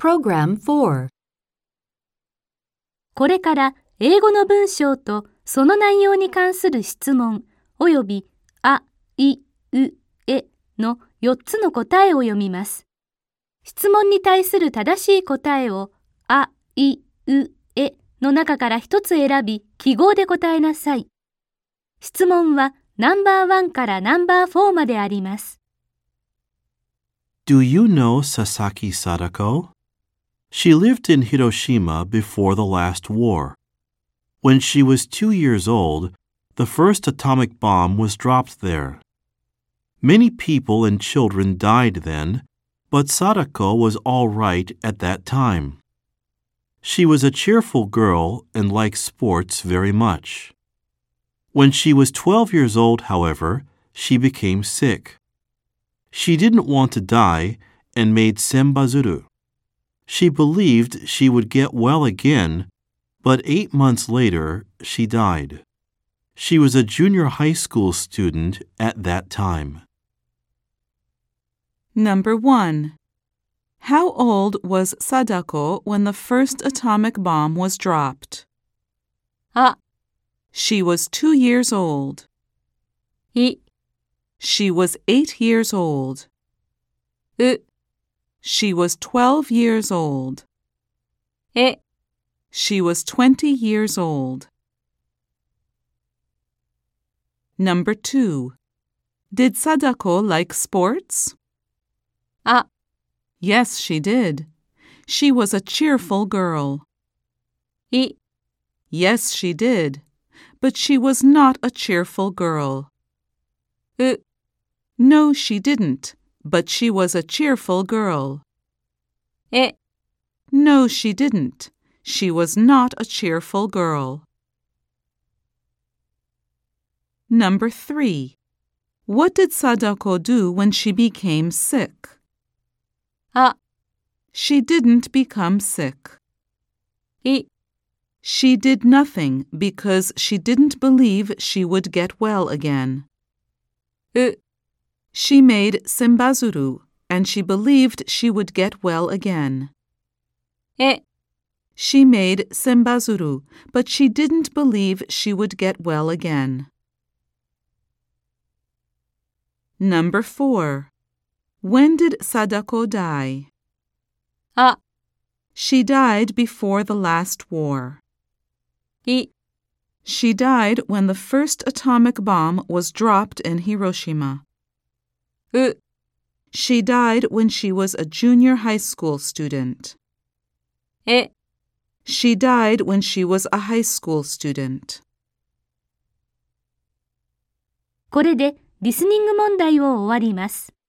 Program 4. これから英語の文章とその内容に関する質問およびあ、い、う、えの4つの答えを読みます。質問に対する正しい答えをあ、い、う、えの中から1つ選び記号で答えなさい。質問はナンバー1からナンバー4まであります。 Do you know Sasaki Sadako? She lived in Hiroshima before the last war. When she was 2 years old, the first atomic bomb was dropped there. Many people and children died then, but Sadako was all right at that time. She was a cheerful girl and liked sports very much. When she was 12 years old, however, she became sick. She didn't want to die and made senbazuru. She believed she would get well again, but 8 months later, she died. She was a junior high school student at that time. Number 1. How old was Sadako when the first atomic bomb was dropped? あ、 She was 2 years old. い、 She was 8 years old. う、 She was 12 years old. え、 She was 20 years old. Number 2. Did Sadako like sports? あ、 Yes, she did. She was a cheerful girl. い、 Yes, she did. But she was not a cheerful girl. う、 No, she didn't. But she was a cheerful girl. え、 No, she didn't. She was not a cheerful girl. Number 3. What did Sadako do when she became sick? あ、 She didn't become sick. い、 She did nothing because she didn't believe she would get well again. う、 She made senbazuru, and she believed she would get well again. え、 She made senbazuru, but she didn't believe she would get well again. Number 4. When did Sadako die? あ、 She died before the last war. い、 She died when the first atomic bomb was dropped in Hiroshima. う、 She died when she was a junior high school student. え、 She died when she was a high school student. これでリスニング問題を終わります。